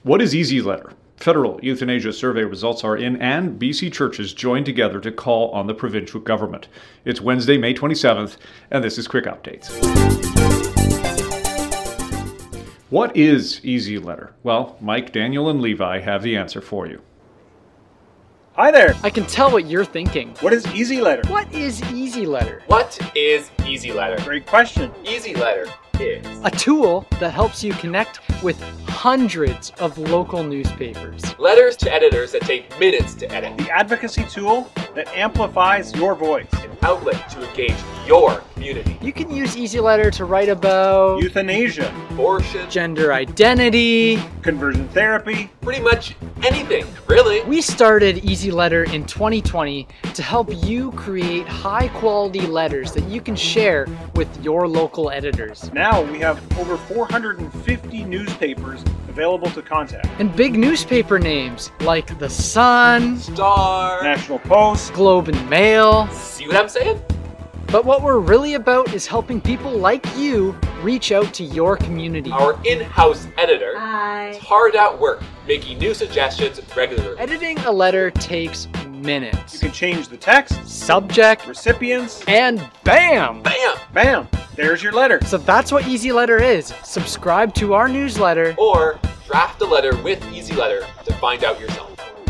What is Easy Letter? Federal euthanasia survey results are in, and BC churches join together to call on the provincial government. It's Wednesday, May 27th, and this is Quick Updates. What is Easy Letter? Well, Mike, Daniel, and Levi have the answer for you. Hi there! I can tell what you're thinking. What is Easy Letter? What is Easy Letter? What is Easy Letter? Great question. Easy Letter is A tool that helps you connect with hundreds of local newspapers. letters to editors that take minutes to edit. The advocacy tool that amplifies your voice. An outlet to engage your community. You can use Easy Letter to write about Euthanasia, Abortion, gender identity. conversion therapy. pretty much anything, really. We started Easy Letter in 2020 to help you create high quality letters that you can share with your local editors. Now we have over 450 newspapers available to contact. And big newspaper names like The Sun, Star. National Post, Globe and Mail. See what I'm saying? But what we're really about is helping people like you reach out to your community. Our in-house editor Hi. is hard at work making new suggestions regularly. Editing a letter takes you minutes. can change the text, Subject, recipients, and bam! Bam! bam, there's your letter. So that's what Easy Letter is. Subscribe to our newsletter. Or draft a letter with Easy Letter to find out yourself.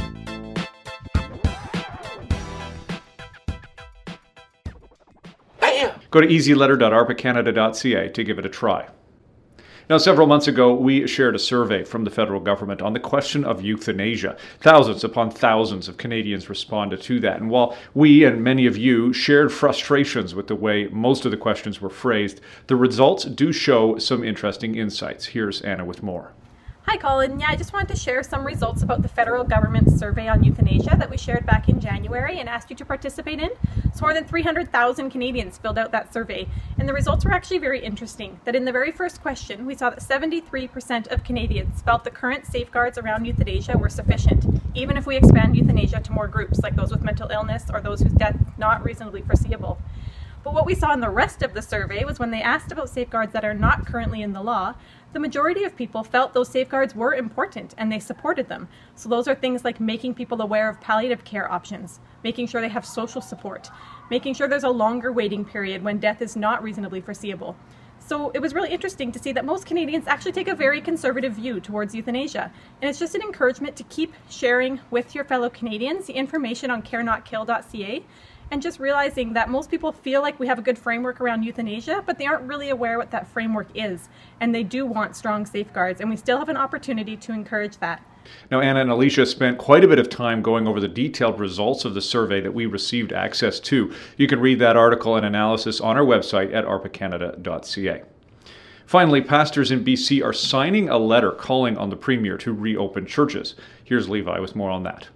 Bam! Go to easyletter.arpacanada.ca to give it a try. Now, several months ago, we shared a survey from the federal government on the question of euthanasia. Thousands upon thousands of Canadians responded to that. And while we and many of you shared frustrations with the way most of the questions were phrased, the results do show some interesting insights. Here's Anna with more. Hi Colin, I just wanted to share some results about the federal government's survey on euthanasia that we shared back in January and asked you to participate in. So more than 300,000 Canadians filled out that survey, and the results were actually very interesting. That in the very first question, we saw that 73% of Canadians felt the current safeguards around euthanasia were sufficient, even if we expand euthanasia to more groups like those with mental illness or those whose death is not reasonably foreseeable. But what we saw in the rest of the survey was when they asked about safeguards that are not currently in the law, the majority of people felt those safeguards were important and they supported them. So those are things like making people aware of palliative care options, making sure they have social support, making sure there's a longer waiting period when death is not reasonably foreseeable. So it was really interesting to see that most Canadians actually take a very conservative view towards euthanasia. And it's just an encouragement to keep sharing with your fellow Canadians the information on carenotkill.ca, and just realizing that most people feel like we have a good framework around euthanasia, but they aren't really aware what that framework is. And they do want strong safeguards, and we still have an opportunity to encourage that. Now, Anna and Alicia spent quite a bit of time going over the detailed results of the survey that we received access to. You can read that article and analysis on our website at arpacanada.ca. Finally, pastors in BC are signing a letter calling on the Premier to reopen churches. Here's Levi with more on that.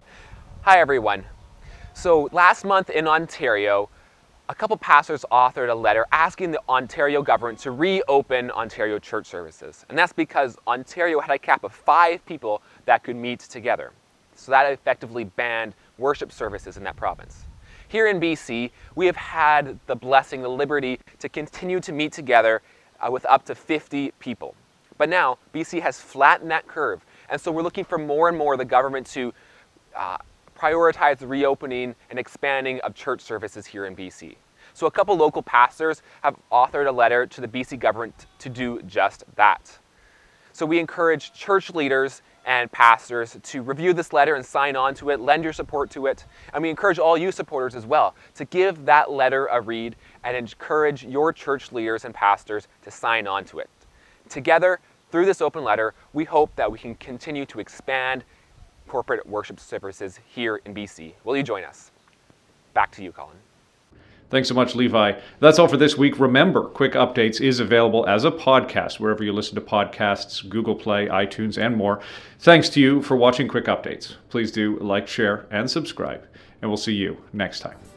Hi everyone. So last month in Ontario, a couple pastors authored a letter asking the Ontario government to reopen Ontario church services. And that's because Ontario had a cap of 5 people that could meet together. So that effectively banned worship services in that province. Here in BC, we have had the blessing, the liberty to continue to meet together with up to 50 people. But now BC has flattened that curve. And so we're looking for more and more the government to prioritize the reopening and expanding of church services here in BC. So a couple local pastors have authored a letter to the BC government to do just that. So we encourage church leaders and pastors to review this letter and sign on to it, lend your support to it, and we encourage all you supporters as well to give that letter a read and encourage your church leaders and pastors to sign on to it. Together, through this open letter, we hope that we can continue to expand corporate worship services here in BC. Will you join us? Back to you, Colin. Thanks so much, Levi. That's all for this week. Remember, Quick Updates is available as a podcast wherever you listen to podcasts, Google Play, iTunes, and more. Thanks to you for watching Quick Updates. Please do like, share, and subscribe, and we'll see you next time.